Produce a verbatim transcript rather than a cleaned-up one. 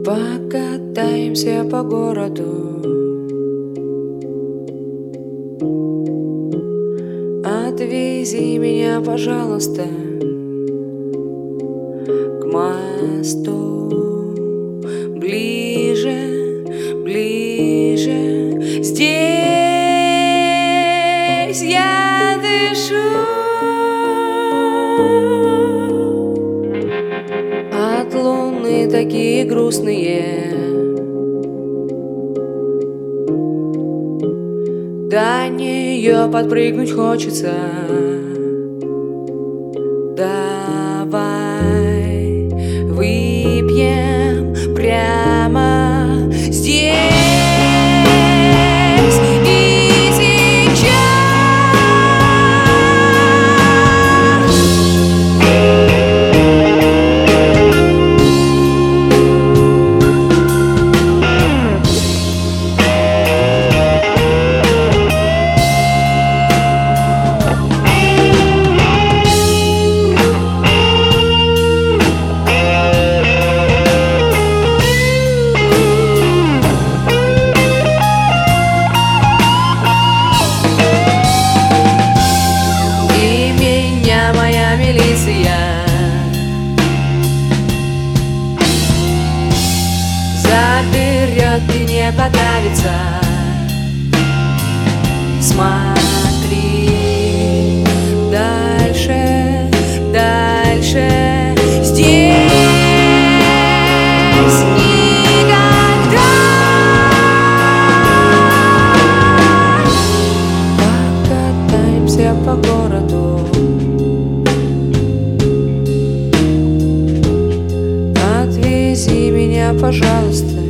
Покатаемся по городу, отвези меня, пожалуйста, к мосту. Ближе, ближе, здесь я дышу. От луны такие грустные, до нее подпрыгнуть хочется. Давай выпьем прямо здесь и сейчас. Заберет и не подавится. Смотри дальше, дальше. Здесь никогда. Покатаемся по городу, отвези меня, пожалуйста.